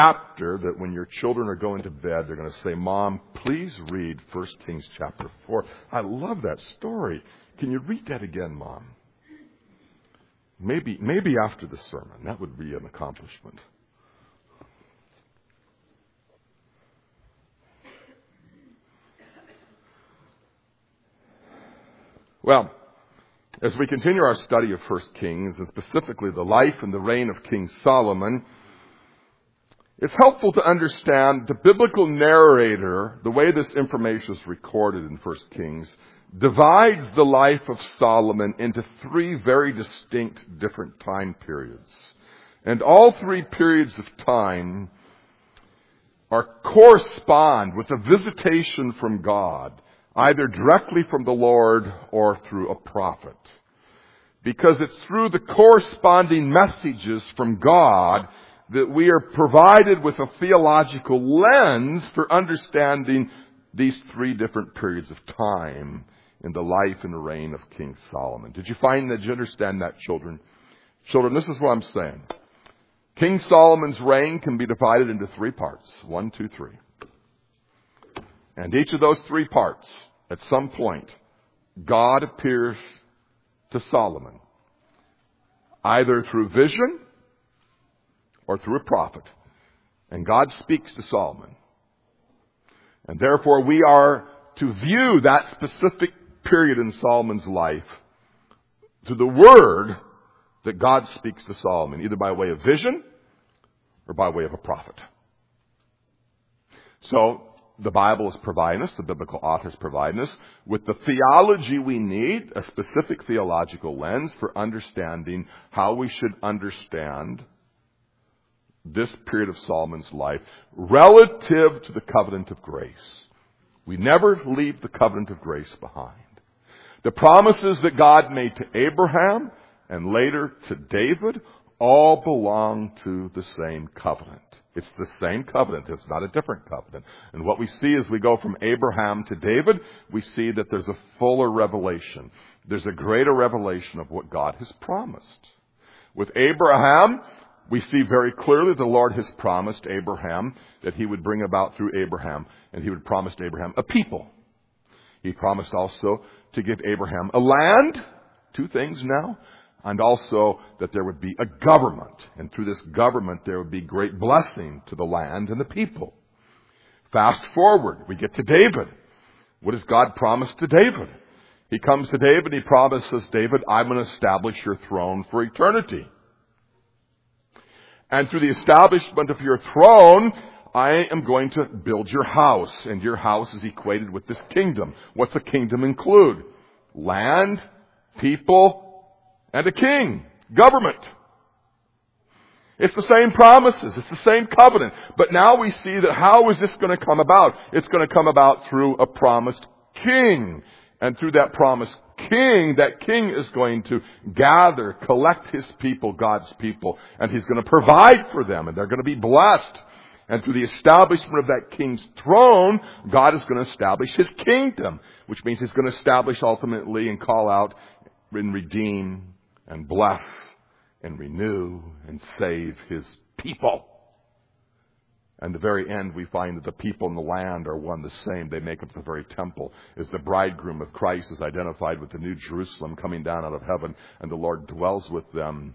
chapter that when your children are going to bed, they're going to say, Mom, please read 1 Kings chapter 4. I love that story. Can you read that again, Mom? Maybe after the sermon. That would be an accomplishment. Well, as we continue our study of 1 Kings, and specifically the life and the reign of King Solomon, it's helpful to understand the biblical narrator, the way this information is recorded in 1 Kings, divides the life of Solomon into three very distinct different time periods. And all three periods of time correspond with a visitation from God, either directly from the Lord or through a prophet. Because it's through the corresponding messages from God that we are provided with a theological lens for understanding these three different periods of time in the life and the reign of King Solomon. Did you find that? Did you understand that, children? Children, this is what I'm saying. King Solomon's reign can be divided into three parts. 1, 2, 3. And each of those three parts, at some point, God appears to Solomon, either through vision or through a prophet. And God speaks to Solomon. And therefore we are to view that specific period in Solomon's life through the word that God speaks to Solomon, either by way of vision or by way of a prophet. So the Bible is providing us, the biblical authors providing us, with the theology we need, a specific theological lens for understanding how we should understand this period of Solomon's life relative to the covenant of grace. We never leave the covenant of grace behind. The promises that God made to Abraham and later to David all belong to the same covenant. It's the same covenant. It's not a different covenant. And what we see as we go from Abraham to David, we see that there's a fuller revelation. There's a greater revelation of what God has promised. With Abraham, we see very clearly the Lord has promised Abraham that he would bring about through Abraham, and he would promise Abraham a people. He promised also to give Abraham a land, two things now, and also that there would be a government. And through this government there would be great blessing to the land and the people. Fast forward, we get to David. What does God promise to David? He comes to David and he promises David, I'm going to establish your throne for eternity. And through the establishment of your throne, I am going to build your house. And your house is equated with this kingdom. What's a kingdom include? Land, people, and a king. Government. It's the same promises. It's the same covenant. But now we see that how is this going to come about? It's going to come about through a promised king. And through that promised king, that king is going to gather, collect his people, God's people, and he's going to provide for them, and they're going to be blessed. And through the establishment of that king's throne, God is going to establish his kingdom, which means he's going to establish ultimately and call out and redeem and bless and renew and save his people. And the very end, we find that the people in the land are one the same. They make up the very temple. As the bridegroom of Christ is identified with the New Jerusalem coming down out of heaven, and the Lord dwells with them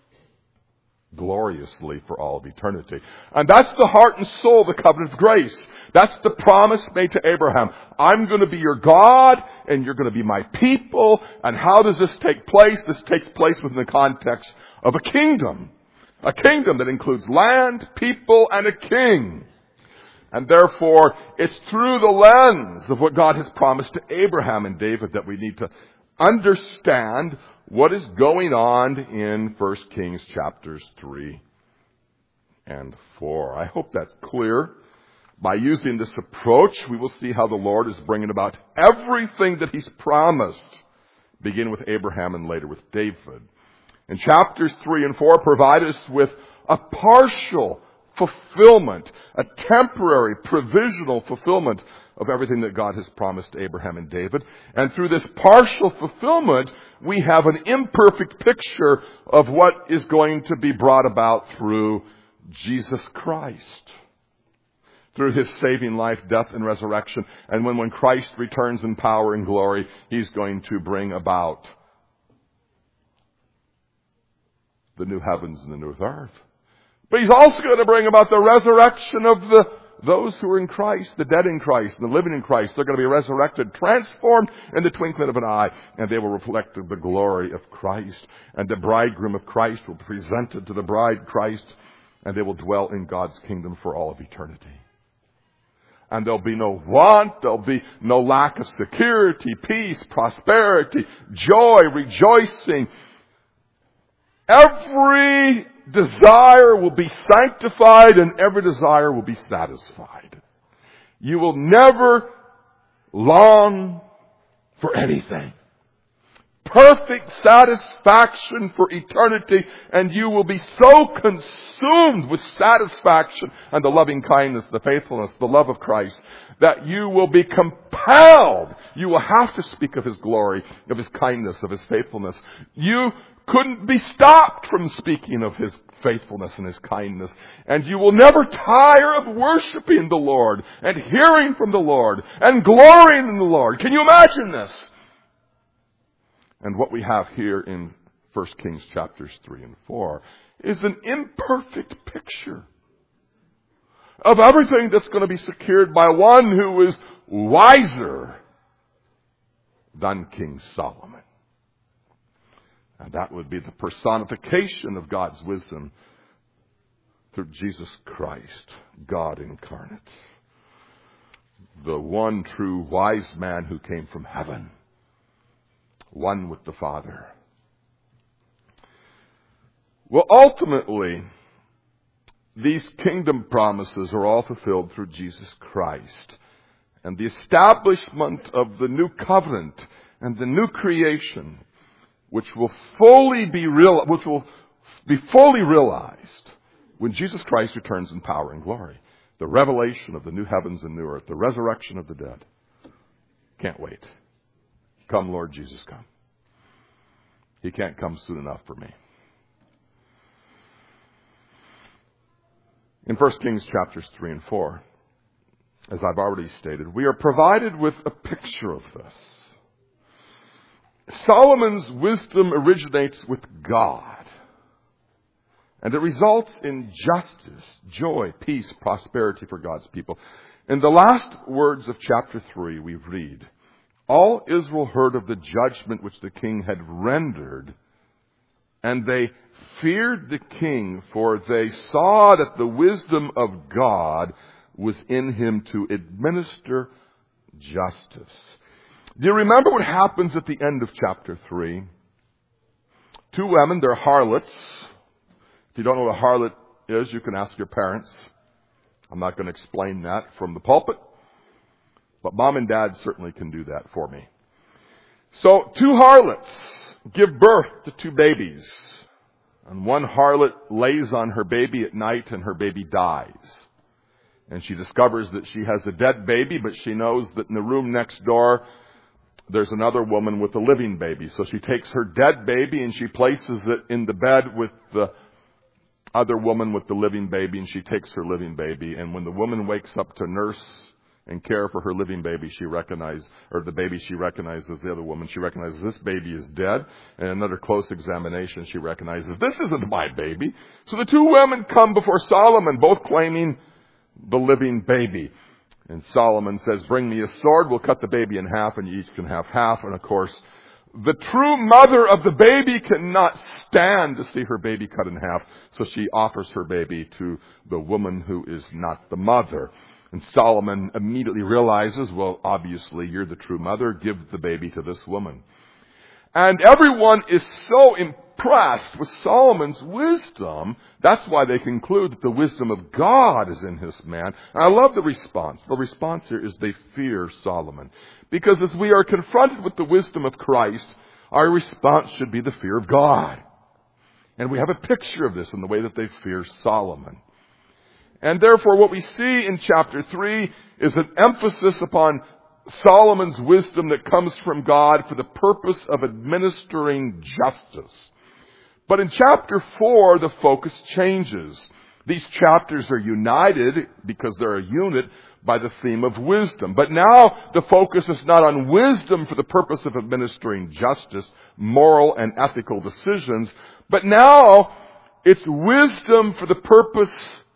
gloriously for all of eternity. And that's the heart and soul of the covenant of grace. That's the promise made to Abraham. I'm going to be your God, and you're going to be my people. And how does this take place? This takes place within the context of a kingdom. A kingdom that includes land, people, and a king. And therefore, it's through the lens of what God has promised to Abraham and David that we need to understand what is going on in 1 Kings chapters 3 and 4. I hope that's clear. By using this approach, we will see how the Lord is bringing about everything that he's promised, begin with Abraham and later with David. And chapters 3 and 4 provide us with a partial fulfillment, a temporary, provisional fulfillment of everything that God has promised Abraham and David. And through this partial fulfillment, we have an imperfect picture of what is going to be brought about through Jesus Christ. Through His saving life, death, and resurrection. And when Christ returns in power and glory, He's going to bring about the new heavens and the new earth. But He's also going to bring about the resurrection of those who are in Christ, the dead in Christ, and the living in Christ. They're going to be resurrected, transformed in the twinkling of an eye, and they will reflect the glory of Christ. And the bridegroom of Christ will be presented to the bride Christ, and they will dwell in God's kingdom for all of eternity. And there'll be no want, there'll be no lack of security, peace, prosperity, joy, rejoicing. Every desire will be sanctified and every desire will be satisfied. You will never long for anything. Perfect satisfaction for eternity, and you will be so consumed with satisfaction and the loving kindness, the faithfulness, the love of Christ, that you will be compelled. You will have to speak of His glory, of His kindness, of His faithfulness. You couldn't be stopped from speaking of His faithfulness and His kindness. And you will never tire of worshiping the Lord and hearing from the Lord and glorying in the Lord. Can you imagine this? And what we have here in 1 Kings chapters 3 and 4 is an imperfect picture of everything that's going to be secured by one who is wiser than King Solomon. And that would be the personification of God's wisdom through Jesus Christ, God incarnate. The one true wise man who came from heaven, one with the Father. Well, ultimately, these kingdom promises are all fulfilled through Jesus Christ. And the establishment of the new covenant and the new creation, which will be fully realized when Jesus Christ returns in power and glory. The revelation of the new heavens and new earth, the resurrection of the dead. Can't wait. Come, Lord Jesus, come. He can't come soon enough for me. In 1 Kings chapters 3 and 4, as I've already stated, we are provided with a picture of this. Solomon's wisdom originates with God, and it results in justice, joy, peace, prosperity for God's people. In the last words of chapter 3, we read, all Israel heard of the judgment which the king had rendered, and they feared the king, for they saw that the wisdom of God was in him to administer justice. Do you remember what happens at the end of chapter 3? Two women, they're harlots. If you don't know what a harlot is, you can ask your parents. I'm not going to explain that from the pulpit. But mom and dad certainly can do that for me. So, two harlots give birth to two babies. And one harlot lays on her baby at night and her baby dies. And she discovers that she has a dead baby, but she knows that in the room next door, there's another woman with a living baby. So she takes her dead baby and she places it in the bed with the other woman with the living baby, and she takes her living baby. And when the woman wakes up to nurse and care for her living baby, she recognizes the other woman. She recognizes this baby is dead. And another close examination, she recognizes this isn't my baby. So the two women come before Solomon, both claiming the living baby. And Solomon says, bring me a sword, we'll cut the baby in half, and you each can have half. And of course, the true mother of the baby cannot stand to see her baby cut in half. So she offers her baby to the woman who is not the mother. And Solomon immediately realizes, well, obviously you're the true mother. Give the baby to this woman. And everyone is so impressed with Solomon's wisdom. That's why they conclude that the wisdom of God is in this man. And I love the response. The response here is they fear Solomon. Because as we are confronted with the wisdom of Christ, our response should be the fear of God. And we have a picture of this in the way that they fear Solomon. And therefore what we see in chapter 3 is an emphasis upon Solomon's wisdom that comes from God for the purpose of administering justice. But in chapter 4, the focus changes. These chapters are united because they're a unit by the theme of wisdom. But now the focus is not on wisdom for the purpose of administering justice, moral and ethical decisions, but now it's wisdom for the purpose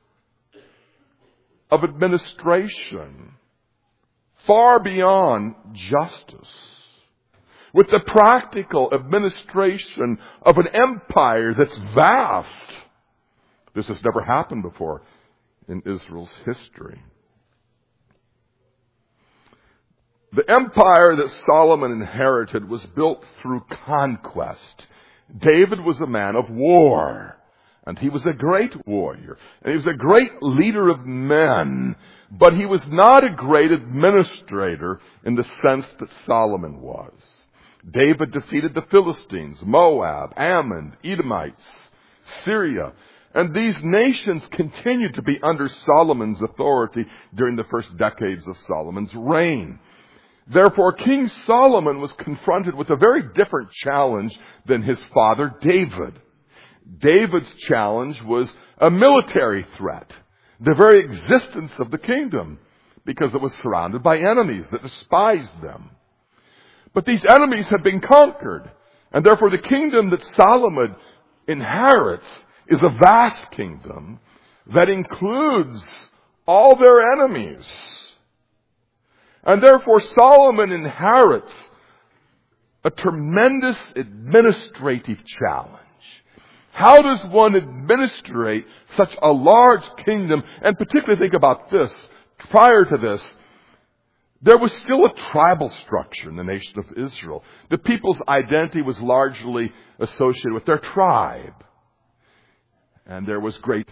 of administration, far beyond justice. With the practical administration of an empire that's vast. This has never happened before in Israel's history. The empire that Solomon inherited was built through conquest. David was a man of war, and he was a great warrior, and he was a great leader of men, but he was not a great administrator in the sense that Solomon was. David defeated the Philistines, Moab, Ammon, Edomites, Syria, and these nations continued to be under Solomon's authority during the first decades of Solomon's reign. Therefore, King Solomon was confronted with a very different challenge than his father David. David's challenge was a military threat, the very existence of the kingdom, because it was surrounded by enemies that despised them. But these enemies had been conquered, and therefore the kingdom that Solomon inherits is a vast kingdom that includes all their enemies. And therefore Solomon inherits a tremendous administrative challenge. How does one administrate such a large kingdom? And particularly think about this. Prior to this, there was still a tribal structure in the nation of Israel. The people's identity was largely associated with their tribe. And there was great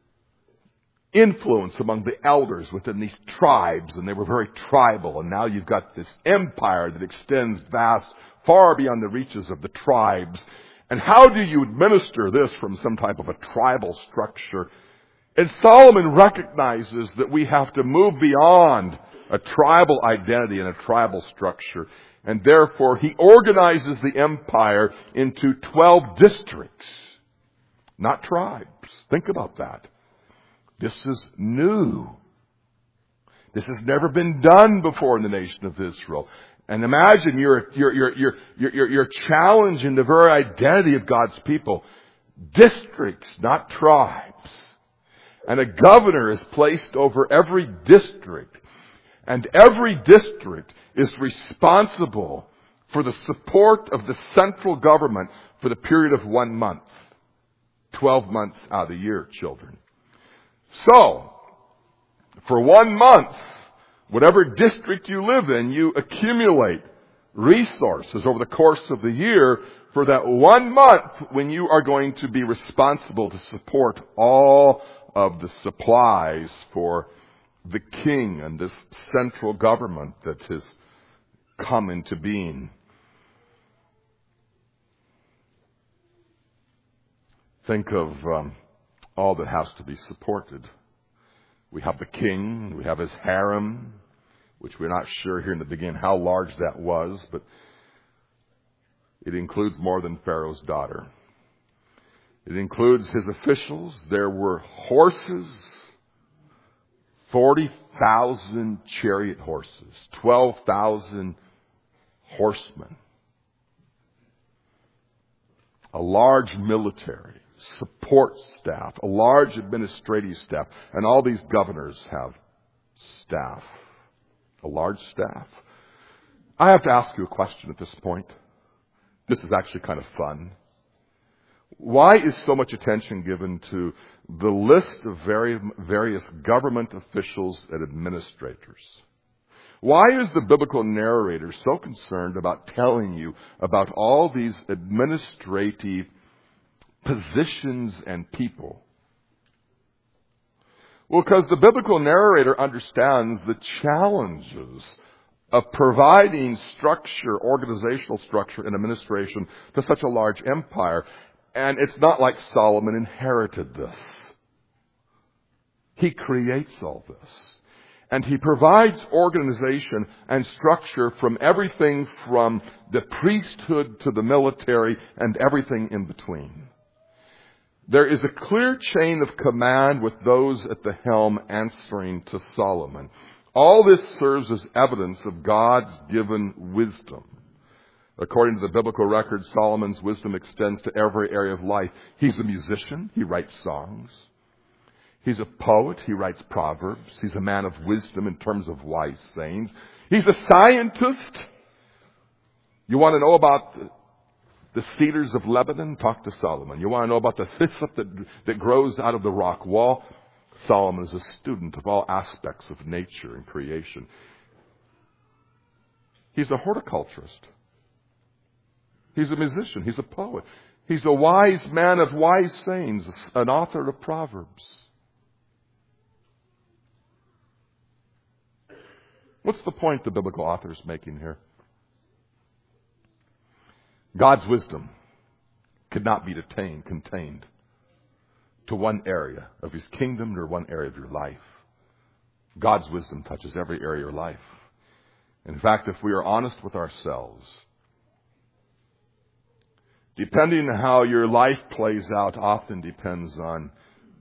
influence among the elders within these tribes, and they were very tribal. And now you've got this empire that extends vast, far beyond the reaches of the tribes. And how do you administer this from some type of a tribal structure? And Solomon recognizes that we have to move beyond a tribal identity and a tribal structure. And therefore, he organizes the empire into 12 districts, not tribes. Think about that. This is new. This has never been done before in the nation of Israel. And imagine you're challenging the very identity of God's people. Districts, not tribes. And a governor is placed over every district. And every district is responsible for the support of the central government for the period of 1 month. 12 months out of the year, children. So, for 1 month, whatever district you live in, you accumulate resources over the course of the year for that 1 month when you are going to be responsible to support all of the supplies for the king and this central government that has come into being. Think of all that has to be supported. We have the king, we have his harem, which we're not sure here in the beginning how large that was, but it includes more than Pharaoh's daughter. It includes his officials. There were horses, 40,000 chariot horses, 12,000 horsemen, a large military, support staff, a large administrative staff, and all these governors have staff, a large staff. I have to ask you a question at this point. This is actually kind of fun. Why is so much attention given to the list of various government officials and administrators? Why is the biblical narrator so concerned about telling you about all these administrative positions and people? Well, because the biblical narrator understands the challenges of providing structure, organizational structure and administration to such a large empire. And it's not like Solomon inherited this. He creates all this. And he provides organization and structure from everything from the priesthood to the military and everything in between. There is a clear chain of command with those at the helm answering to Solomon. All this serves as evidence of God's given wisdom. According to the biblical record, Solomon's wisdom extends to every area of life. He's a musician. He writes songs. He's a poet. He writes proverbs. He's a man of wisdom in terms of wise sayings. He's a scientist. You want to know about the cedars of Lebanon? Talk to Solomon. You want to know about the hyssop that grows out of the rock wall? Solomon is a student of all aspects of nature and creation. He's a horticulturist. He's a musician. He's a poet. He's a wise man of wise sayings, an author of proverbs. What's the point the biblical author is making here? God's wisdom could not be contained to one area of His kingdom or one area of your life. God's wisdom touches every area of your life. In fact, if we are honest with ourselves, depending on how your life plays out often depends on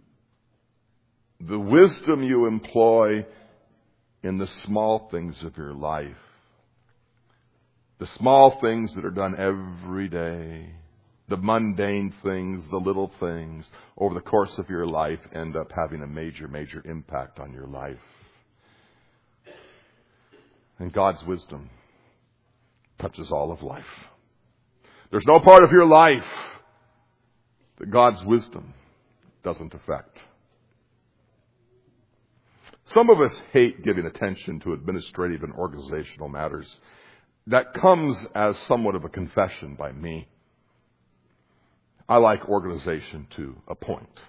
the wisdom you employ in the small things of your life. The small things that are done every day, the mundane things, the little things, over the course of your life end up having a major, major impact on your life. And God's wisdom touches all of life. There's no part of your life that God's wisdom doesn't affect. Some of us hate giving attention to administrative and organizational matters. That comes as somewhat of a confession by me. I like organization to a point.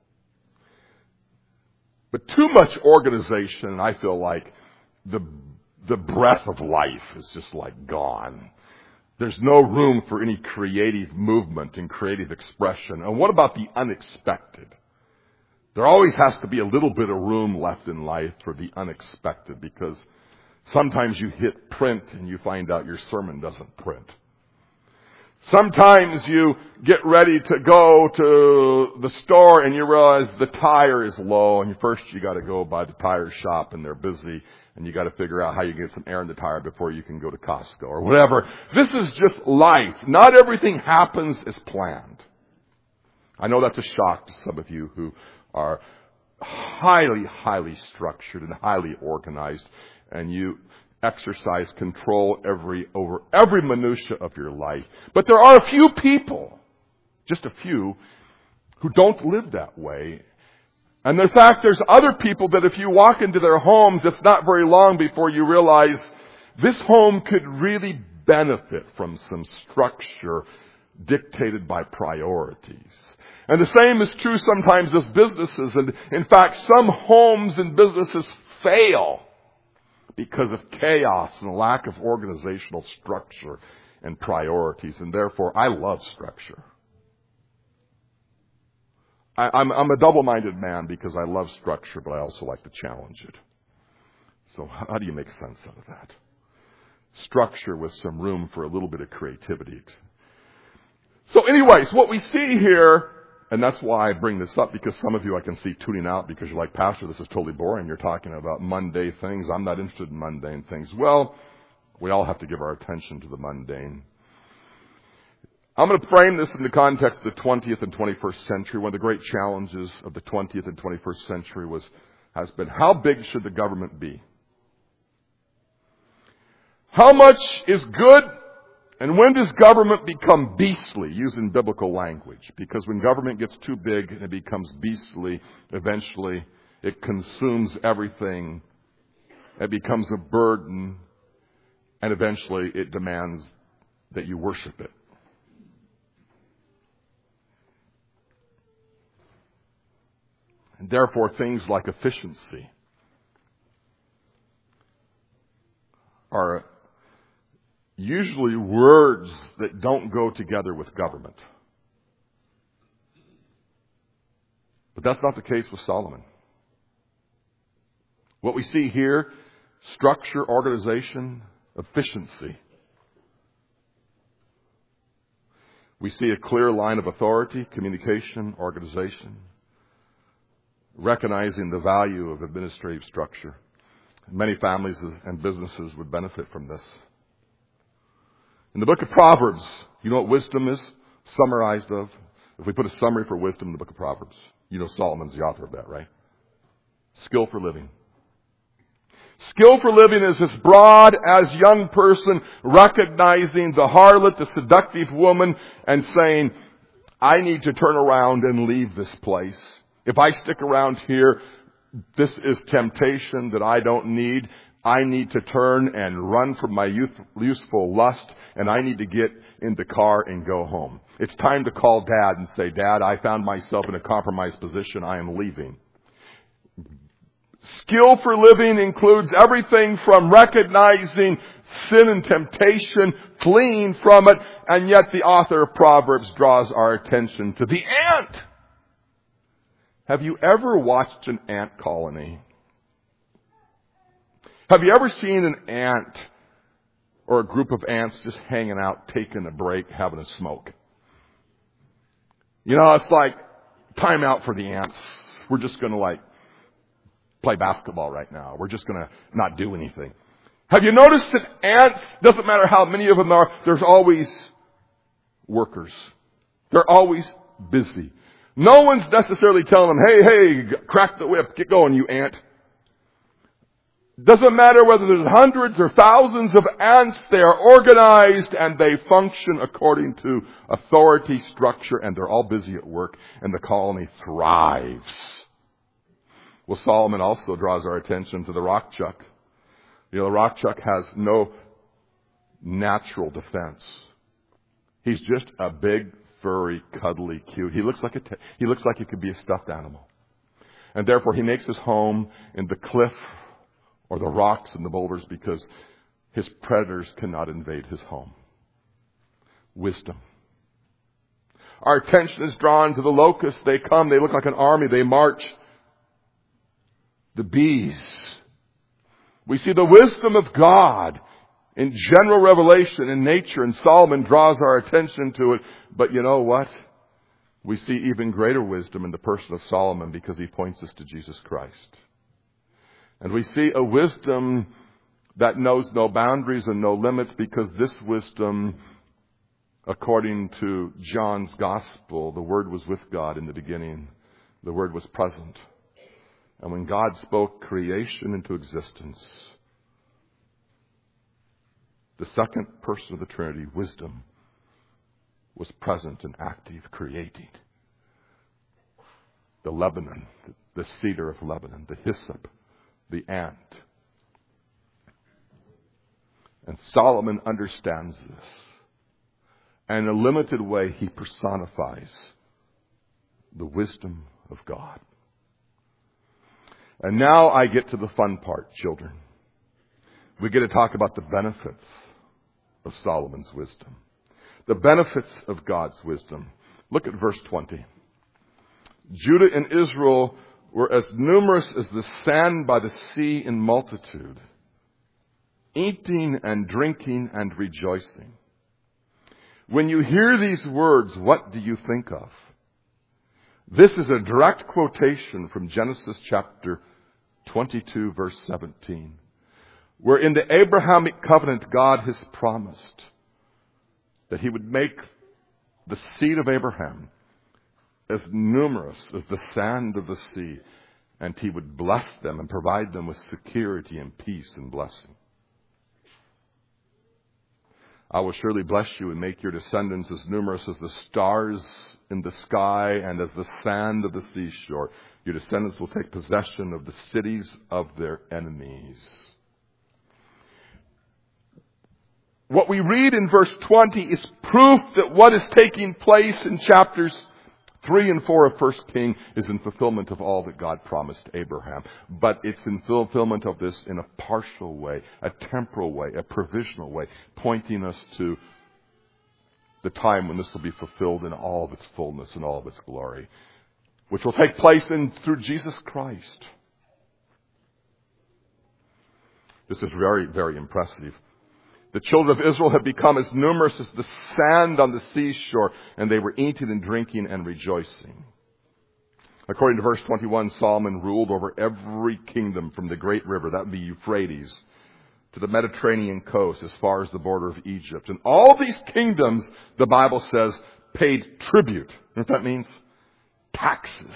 But too much organization, I feel like the breath of life is just like gone. There's no room for any creative movement and creative expression. And what about the unexpected? There always has to be a little bit of room left in life for the unexpected, because sometimes you hit print and you find out your sermon doesn't print. Sometimes you get ready to go to the store and you realize the tire is low, and first you got to go by the tire shop and they're busy, and you got to figure out how you get some air in the tire before you can go to Costco or whatever. This is just life. Not everything happens as planned. I know that's a shock to some of you who are highly, highly structured and highly organized, and you exercise control over every minutia of your life. But there are a few people, just a few, who don't live that way. And in fact, there's other people that if you walk into their homes, it's not very long before you realize this home could really benefit from some structure dictated by priorities. And the same is true sometimes as businesses. And in fact, some homes and businesses fail because of chaos and a lack of organizational structure and priorities. And therefore, I love structure. I'm a double-minded man because I love structure, but I also like to challenge it. So how do you make sense out of that? Structure with some room for a little bit of creativity. So anyways, what we see here, and that's why I bring this up, because some of you I can see tuning out because you're like, Pastor, this is totally boring. You're talking about mundane things. I'm not interested in mundane things. Well, we all have to give our attention to the mundane. I'm going to frame this in the context of the 20th and 21st century. One of the great challenges of the 20th and 21st century has been, how big should the government be? How much is good? And when does government become beastly, using biblical language? Because when government gets too big and it becomes beastly, eventually it consumes everything. It becomes a burden. And eventually it demands that you worship it. And therefore, things like efficiency are usually words that don't go together with government. But that's not the case with Solomon. What we see here, structure, organization, efficiency. We see a clear line of authority, communication, organization, recognizing the value of administrative structure. Many families and businesses would benefit from this. In the book of Proverbs, you know what wisdom is summarized of? If we put a summary for wisdom in the book of Proverbs, you know Solomon's the author of that, right? Skill for living. Skill for living is as broad as young person recognizing the harlot, the seductive woman, and saying, I need to turn around and leave this place. If I stick around here, this is temptation that I don't need. I need to turn and run from my youthful lust, and I need to get in the car and go home. It's time to call Dad and say, Dad, I found myself in a compromised position. I am leaving. Skill for living includes everything from recognizing sin and temptation, fleeing from it, and yet the author of Proverbs draws our attention to the ant. Have you ever watched an ant colony? Have you ever seen an ant or a group of ants just hanging out, taking a break, having a smoke? You know, it's like time out for the ants. We're just going to play basketball right now. We're just going to not do anything. Have you noticed that ants, doesn't matter how many of them are, there's always workers. They're always busy. No one's necessarily telling them, hey, crack the whip, get going, you ant. Doesn't matter whether there's hundreds or thousands of ants, they are organized and they function according to authority, structure, and they're all busy at work, and the colony thrives. Well, Solomon also draws our attention to the rock chuck. You know, the rock chuck has no natural defense. He's just a big, furry, cuddly, cute. He looks like he could be a stuffed animal. And therefore he makes his home in the cliff or the rocks and the boulders because his predators cannot invade his home. Wisdom. Our attention is drawn to the locusts. They come, they look like an army, they march. The bees. We see the wisdom of God in general revelation in nature, and Solomon draws our attention to it. But you know what? We see even greater wisdom in the person of Solomon because he points us to Jesus Christ. And we see a wisdom that knows no boundaries and no limits because this wisdom, according to John's Gospel, the Word was with God in the beginning. The Word was present. And when God spoke creation into existence, the second person of the Trinity, wisdom, was present and active, creating. The Lebanon, the cedar of Lebanon, the hyssop, the ant. And Solomon understands this. And in a limited way, he personifies the wisdom of God. And now I get to the fun part, children. We get to talk about the benefits of Solomon's wisdom. The benefits of God's wisdom. Look at verse 20. Judah and Israel were as numerous as the sand by the sea in multitude, eating and drinking and rejoicing. When you hear these words, what do you think of? This is a direct quotation from Genesis chapter 22, verse 17, where in the Abrahamic covenant, God has promised that he would make the seed of Abraham as numerous as the sand of the sea, and he would bless them and provide them with security and peace and blessing. I will surely bless you and make your descendants as numerous as the stars in the sky and as the sand of the seashore. Your descendants will take possession of the cities of their enemies. What we read in verse 20 is proof that what is taking place in chapters 3 and 4 of 1 Kings is in fulfillment of all that God promised Abraham. But it's in fulfillment of this in a partial way, a temporal way, a provisional way, pointing us to the time when this will be fulfilled in all of its fullness and all of its glory, which will take place through Jesus Christ. This is very, very impressive. The children of Israel had become as numerous as the sand on the seashore, and they were eating and drinking and rejoicing. According to verse 21, Solomon ruled over every kingdom from the great river, that would be Euphrates, to the Mediterranean coast as far as the border of Egypt. And all these kingdoms, the Bible says, paid tribute. You know what that means? Taxes.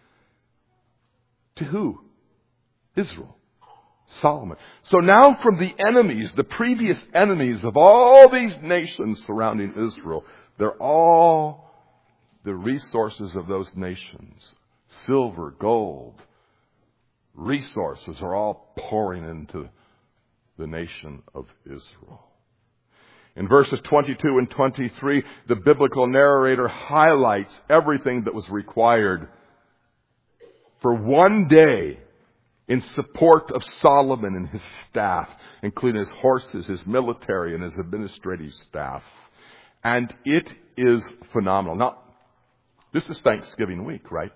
To who? Israel. Solomon. So now from the enemies, the previous enemies of all these nations surrounding Israel, they're all the resources of those nations. Silver, gold, resources are all pouring into the nation of Israel. In verses 22 and 23, the biblical narrator highlights everything that was required for one day in support of Solomon and his staff, including his horses, his military, and his administrative staff. And it is phenomenal. Now, this is Thanksgiving week, right?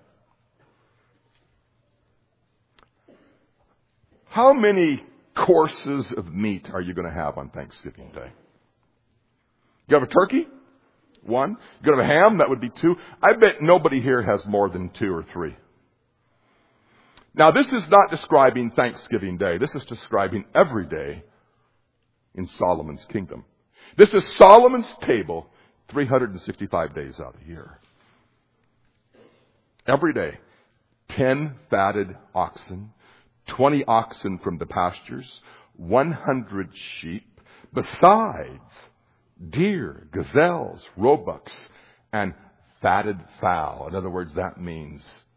How many courses of meat are you going to have on Thanksgiving Day? You have a turkey? 1. You have a ham? That would be 2. I bet nobody here has more than 2 or 3. Now, this is not describing Thanksgiving Day. This is describing every day in Solomon's kingdom. This is Solomon's table 365 days out of the year. Every day, 10 fatted oxen, 20 oxen from the pastures, 100 sheep, besides deer, gazelles, roebucks, and fatted fowl. In other words, that means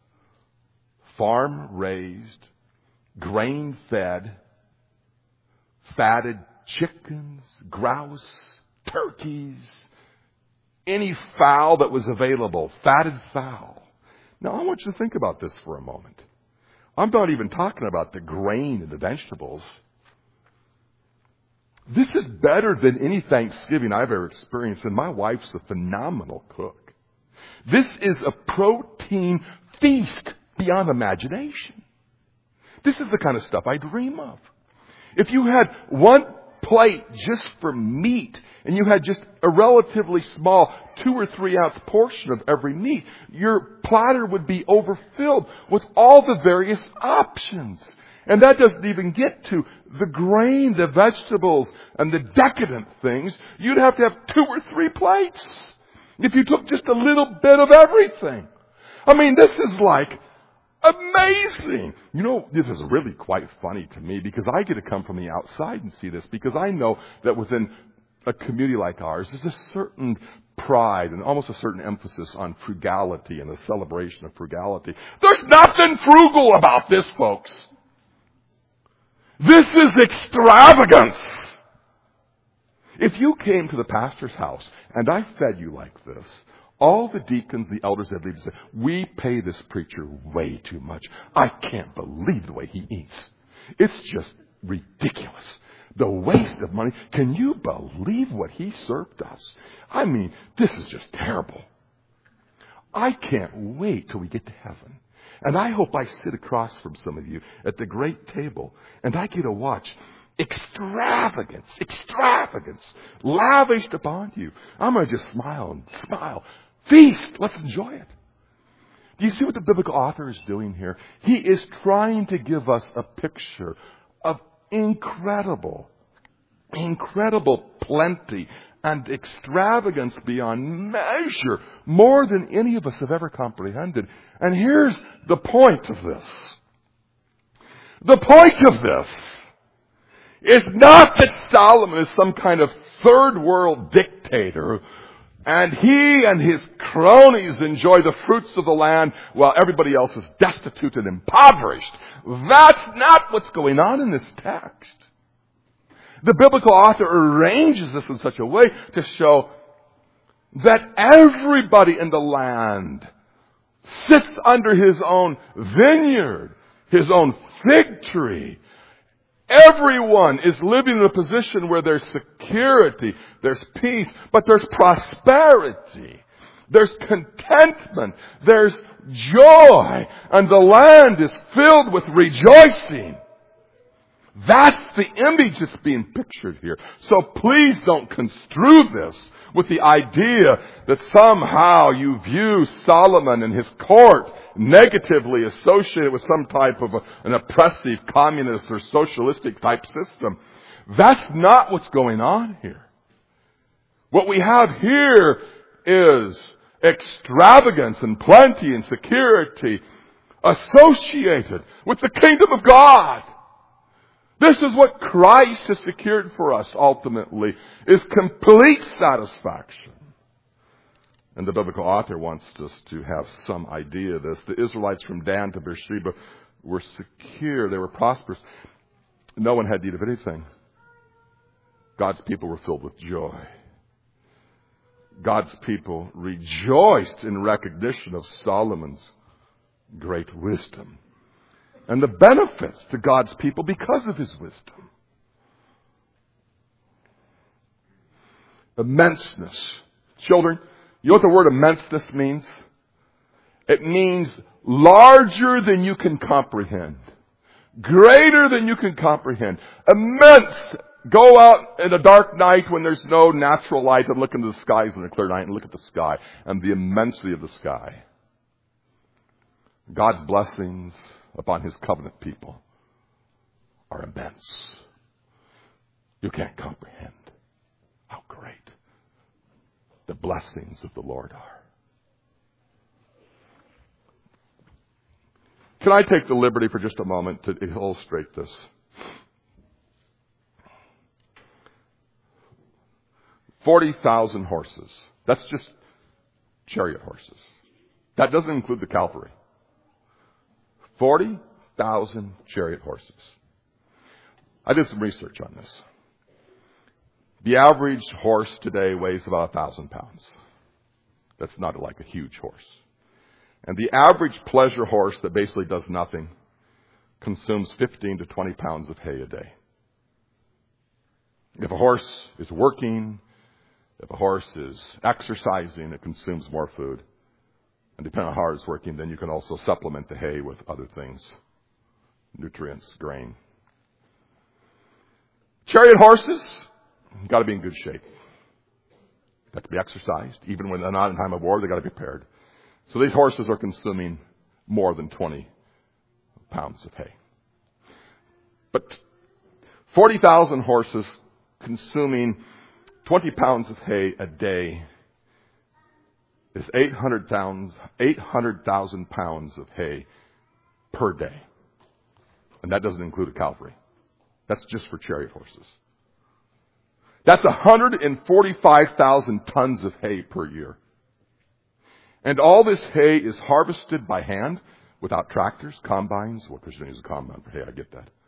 farm-raised, grain-fed, fatted chickens, grouse, turkeys, any fowl that was available, fatted fowl. Now, I want you to think about this for a moment. I'm not even talking about the grain and the vegetables. This is better than any Thanksgiving I've ever experienced, and my wife's a phenomenal cook. This is a protein feast beyond imagination. This is the kind of stuff I dream of. If you had one plate just for meat, and you had just a relatively small 2 or 3 ounce portion of every meat, your platter would be overfilled with all the various options. And that doesn't even get to the grain, the vegetables, and the decadent things. You'd have to have 2 or 3 plates if you took just a little bit of everything. I mean, this is like amazing. You know, this is really quite funny to me because I get to come from the outside and see this, because I know that within a community like ours, there's a certain pride and almost a certain emphasis on frugality and the celebration of frugality. There's nothing frugal about this, folks. This is extravagance. If you came to the pastor's house and I fed you like this, all the deacons, the elders, they'd leave and say, we pay this preacher way too much. I can't believe the way he eats. It's just ridiculous. The waste of money. Can you believe what he served us? I mean, this is just terrible. I can't wait till we get to heaven. And I hope I sit across from some of you at the great table and I get to watch extravagance lavished upon you. I'm going to just smile and smile. Feast. Let's enjoy it. Do you see what the biblical author is doing here? He is trying to give us a picture of incredible plenty and extravagance beyond measure, more than any of us have ever comprehended. And here's the point of this. The point of this is not that Solomon is some kind of third world dictator and he and his cronies enjoy the fruits of the land while everybody else is destitute and impoverished. That's not what's going on in this text. The biblical author arranges this in such a way to show that everybody in the land sits under his own vineyard, his own fig tree. Everyone is living in a position where there's security, there's peace, but there's prosperity, there's contentment, there's joy, and the land is filled with rejoicing. That's the image that's being pictured here. So please don't construe this with the idea that somehow you view Solomon and his court negatively associated with some type of an oppressive communist or socialistic type system. That's not what's going on here. What we have here is extravagance and plenty and security associated with the kingdom of God. This is what Christ has secured for us ultimately, is complete satisfaction. And the biblical author wants us to have some idea of this. The Israelites from Dan to Beersheba were secure. They were prosperous. No one had need of anything. God's people were filled with joy. God's people rejoiced in recognition of Solomon's great wisdom and the benefits to God's people because of his wisdom. Immenseness. Children, you know what the word immenseness means? It means larger than you can comprehend. Greater than you can comprehend. Immense. Go out in a dark night when there's no natural light and look into the skies in a clear night and look at the sky and the immensity of the sky. God's blessings upon his covenant people are immense. You can't comprehend how great the blessings of the Lord are. Can I take the liberty for just a moment to illustrate this? $40,000 horses. That's just chariot horses. That doesn't include the cavalry. 40,000 chariot horses. I did some research on this. The average horse today weighs about 1,000 pounds. That's not like a huge horse. And the average pleasure horse that basically does nothing consumes 15 to 20 pounds of hay a day. If a horse is working, if a horse is exercising, it consumes more food. And depending on how hard it's working, then you can also supplement the hay with other things. Nutrients, grain. Chariot horses, got to be in good shape. Got to be exercised. Even when they're not in time of war, they got to be prepared. So these horses are consuming more than 20 pounds of hay. But 40,000 horses consuming 20 pounds of hay a day is 800,000 pounds of hay per day. And that doesn't include a cavalry. That's just for chariot horses. That's 145,000 tons of hay per year. And all this hay is harvested by hand without tractors, combines. Well, Christian uses a combine for hay, I get that.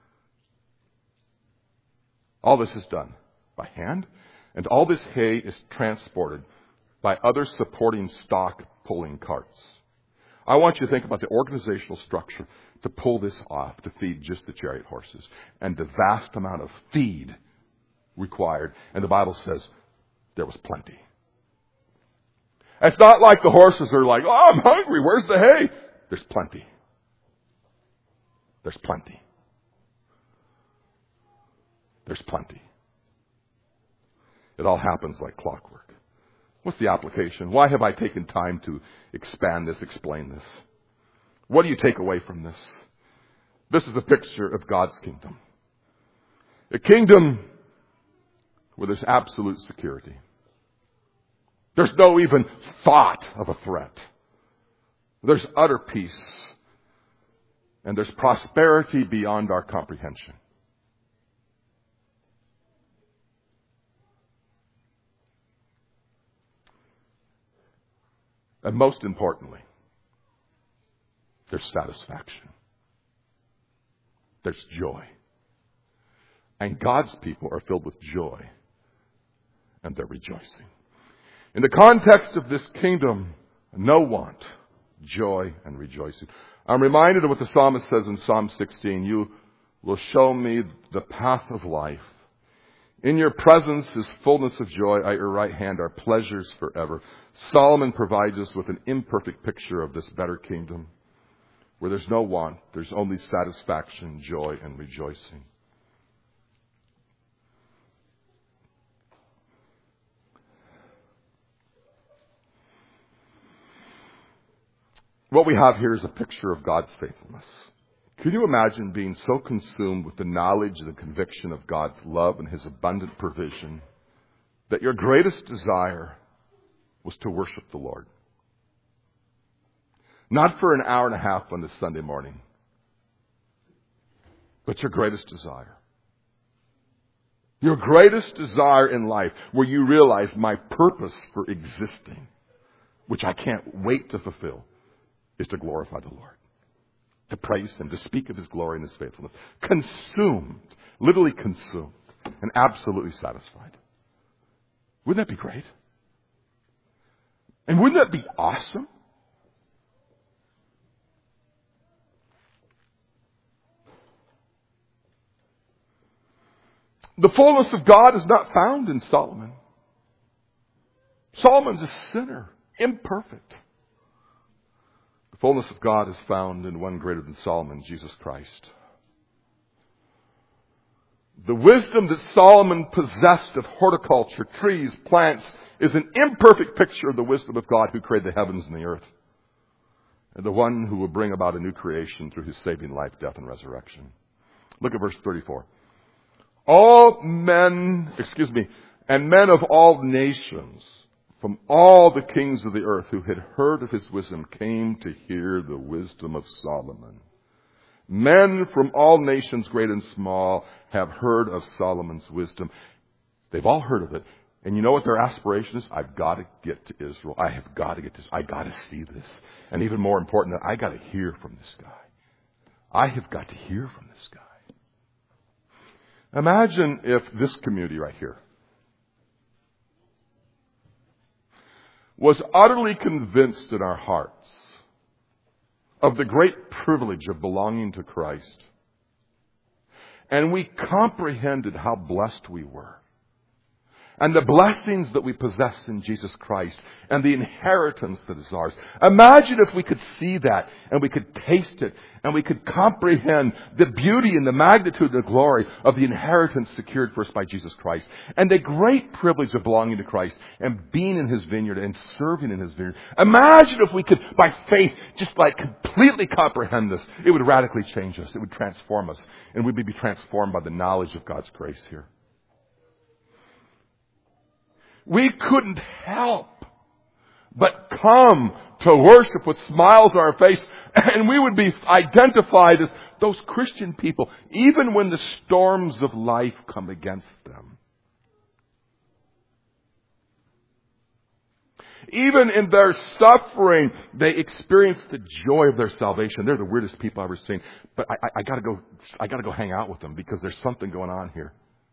All this is done by hand. And all this hay is transported by other supporting stock pulling carts. I want you to think about the organizational structure to pull this off, to feed just the chariot horses, and the vast amount of feed required. And the Bible says there was plenty. It's not like the horses are like, oh, I'm hungry, where's the hay? There's plenty. There's plenty. There's plenty. It all happens like clockwork. What's the application? Why have I taken time to expand this, explain this? What do you take away from this? This is a picture of God's kingdom. A kingdom where there's absolute security. There's no even thought of a threat. There's utter peace. And there's prosperity beyond our comprehension. And most importantly, there's satisfaction. There's joy. And God's people are filled with joy. And they're rejoicing. In the context of this kingdom, no want, joy, and rejoicing. I'm reminded of what the psalmist says in Psalm 16. You will show me the path of life. In your presence is fullness of joy. At your right hand are pleasures forever. Solomon provides us with an imperfect picture of this better kingdom where there's no want. There's only satisfaction, joy, and rejoicing. What we have here is a picture of God's faithfulness. Can you imagine being so consumed with the knowledge and the conviction of God's love and His abundant provision that your greatest desire was to worship the Lord? Not for an hour and a half on this Sunday morning, but your greatest desire. Your greatest desire in life, where you realize my purpose for existing, which I can't wait to fulfill, is to glorify the Lord, to praise Him, to speak of His glory and His faithfulness. Consumed, literally consumed, and absolutely satisfied. Wouldn't that be great? And wouldn't that be awesome? The fullness of God is not found in Solomon. Solomon's a sinner, imperfect. The fullness of God is found in one greater than Solomon, Jesus Christ. The wisdom that Solomon possessed of horticulture, trees, plants, is an imperfect picture of the wisdom of God who created the heavens and the earth, and the one who will bring about a new creation through His saving life, death, and resurrection. Look at verse 34. And men of all nations, from all the kings of the earth who had heard of His wisdom, came to hear the wisdom of Solomon. Men from all nations, great and small, have heard of Solomon's wisdom. They've all heard of it. And you know what their aspiration is? I've got to get to Israel. I have got to get this. I got to see this. And even more important, I got to hear from this guy. I have got to hear from this guy. Imagine if this community right here was utterly convinced in our hearts of the great privilege of belonging to Christ, and we comprehended how blessed we were, and the blessings that we possess in Jesus Christ, and the inheritance that is ours. Imagine if we could see that, and we could taste it, and we could comprehend the beauty and the magnitude and the glory of the inheritance secured for us by Jesus Christ, and the great privilege of belonging to Christ, and being in His vineyard, and serving in His vineyard. Imagine if we could, by faith, just like completely comprehend this. It would radically change us. It would transform us, and we'd be transformed by the knowledge of God's grace here. We couldn't help but come to worship with smiles on our face, and we would be identified as those Christian people, even when the storms of life come against them. Even in their suffering, they experience the joy of their salvation. They're the weirdest people I've ever seen. But I gotta go hang out with them because there's something going on here.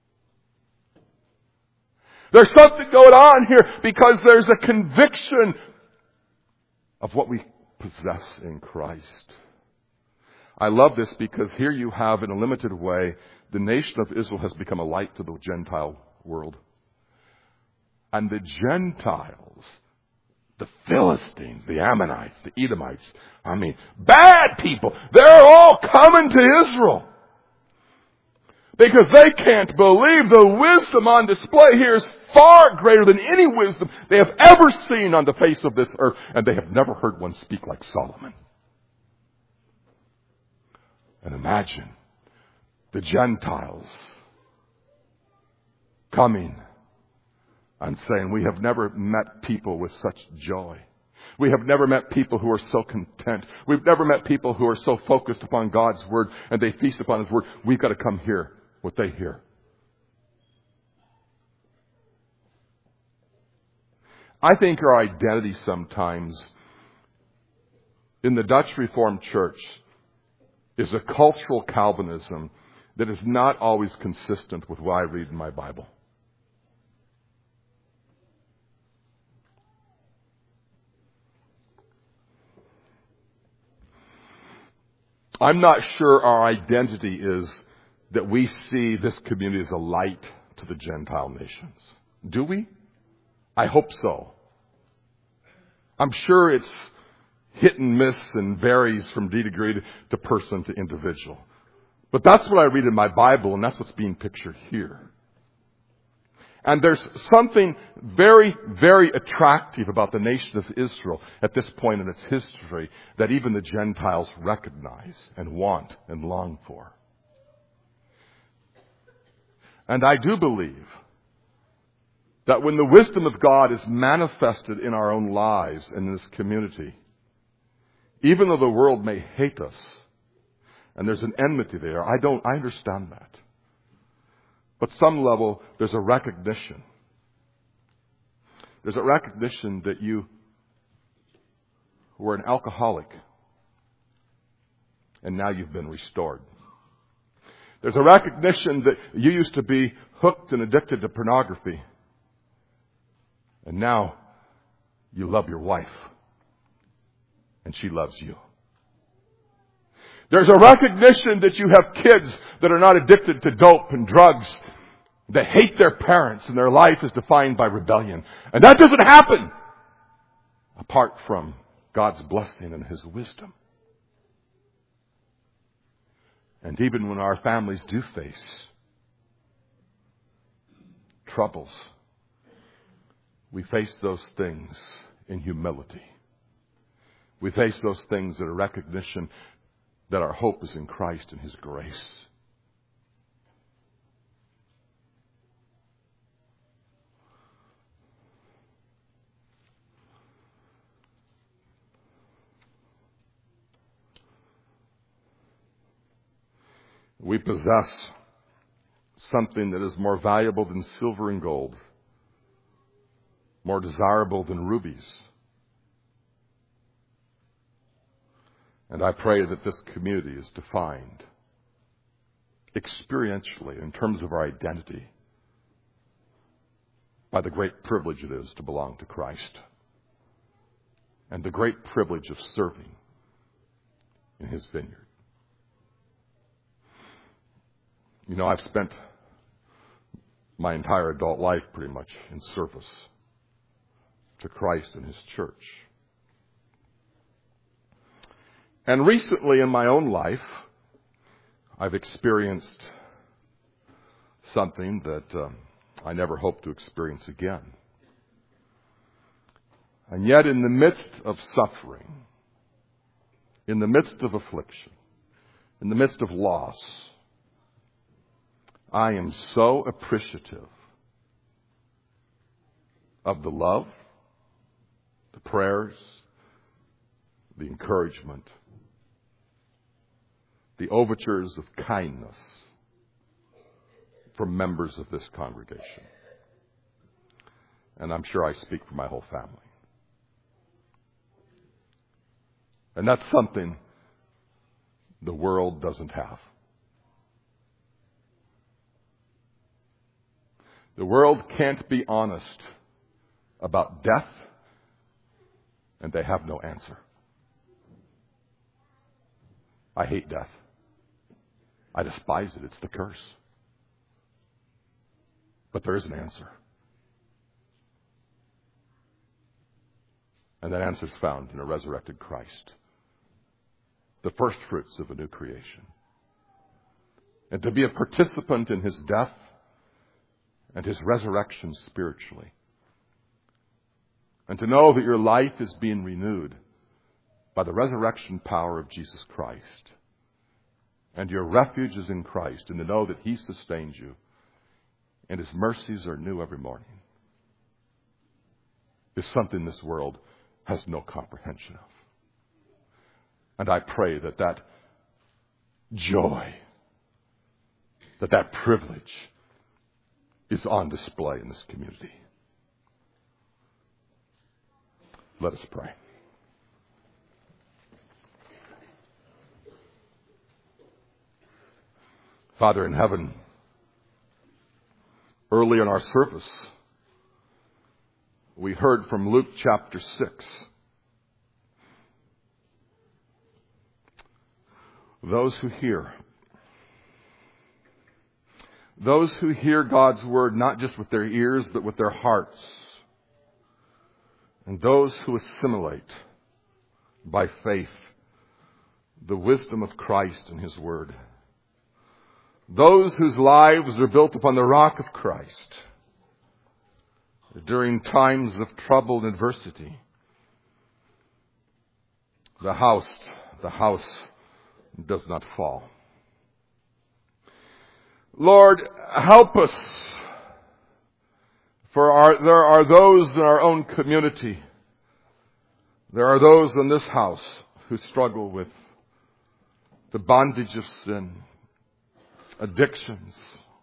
There's something going on here because there's a conviction of what we possess in Christ. I love this because here you have, in a limited way, the nation of Israel has become a light to the Gentile world. And the Gentiles, the Philistines, the Ammonites, the Edomites, bad people, they're all coming to Israel. Because they can't believe the wisdom on display here is far greater than any wisdom they have ever seen on the face of this earth. And they have never heard one speak like Solomon. And imagine the Gentiles coming and saying, we have never met people with such joy. We have never met people who are so content. We've never met people who are so focused upon God's Word and they feast upon His Word. We've got to come hear what they hear. I think our identity sometimes in the Dutch Reformed Church is a cultural Calvinism that is not always consistent with what I read in my Bible. I'm not sure our identity is that we see this community as a light to the Gentile nations. Do we? I hope so. I'm sure it's hit and miss and varies from degree to person to individual. But that's what I read in my Bible, and that's what's being pictured here. And there's something very, very attractive about the nation of Israel at this point in its history that even the Gentiles recognize and want and long for. And I do believe that when the wisdom of God is manifested in our own lives and in this community, even though the world may hate us, and there's an enmity there, I understand that. But some level, there's a recognition. There's a recognition that you were an alcoholic, and now you've been restored. There's a recognition that you used to be hooked and addicted to pornography, and now you love your wife, and she loves you. There's a recognition that you have kids that are not addicted to dope and drugs, that hate their parents, and their life is defined by rebellion. And that doesn't happen apart from God's blessing and His wisdom. And even when our families do face troubles, we face those things in humility. We face those things in a recognition that our hope is in Christ and His grace. We possess something that is more valuable than silver and gold, more desirable than rubies. And I pray that this community is defined experientially in terms of our identity by the great privilege it is to belong to Christ and the great privilege of serving in His vineyard. You know, I've spent my entire adult life pretty much in service to Christ and His church. And recently in my own life, I've experienced something that I never hope to experience again. And yet in the midst of suffering, in the midst of affliction, in the midst of loss, I am so appreciative of the love, the prayers, the encouragement, the overtures of kindness from members of this congregation. And I'm sure I speak for my whole family. And that's something the world doesn't have. The world can't be honest about death, and they have no answer. I hate death. I despise it. It's the curse. But there is an answer. And that answer is found in a resurrected Christ, the first fruits of a new creation. And to be a participant in His death and His resurrection spiritually. And to know that your life is being renewed by the resurrection power of Jesus Christ. And your refuge is in Christ. And to know that He sustains you. And His mercies are new every morning. Is something this world has no comprehension of. And I pray that that joy, that privilege is on display in this community. Let us pray. Father in heaven, early in our service, we heard from Luke chapter 6. Those who hear God's word not just with their ears but with their hearts, and those who assimilate by faith the wisdom of Christ and His word, those whose lives are built upon the rock of Christ, during times of trouble and adversity. The house does not fall. Lord, help us, for there are those in our own community, there are those in this house who struggle with the bondage of sin, addictions,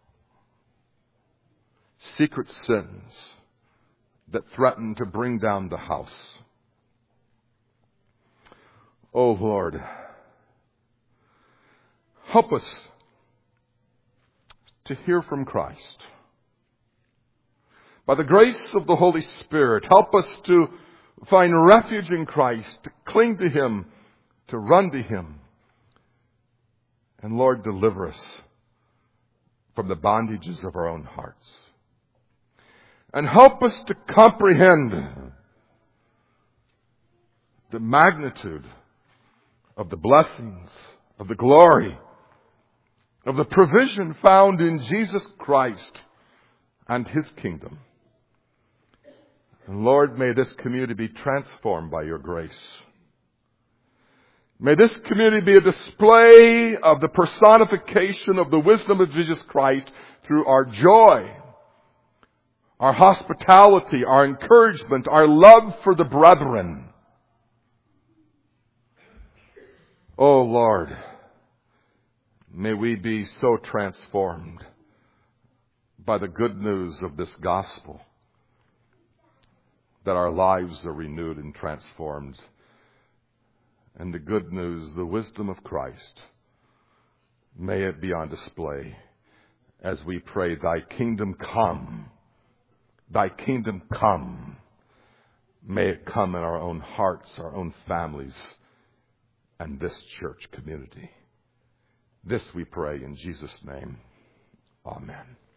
secret sins that threaten to bring down the house. Oh Lord, help us to hear from Christ. By the grace of the Holy Spirit, help us to find refuge in Christ, to cling to Him, to run to Him. And Lord, deliver us from the bondages of our own hearts. And help us to comprehend the magnitude of the blessings, of the glory, of the provision found in Jesus Christ and His kingdom. And Lord, may this community be transformed by your grace. May this community be a display of the personification of the wisdom of Jesus Christ through our joy, our hospitality, our encouragement, our love for the brethren. Oh Lord, may we be so transformed by the good news of this gospel that our lives are renewed and transformed. And the good news, the wisdom of Christ, may it be on display as we pray, Thy kingdom come. Thy kingdom come. May it come in our own hearts, our own families, and this church community. This we pray in Jesus' name. Amen.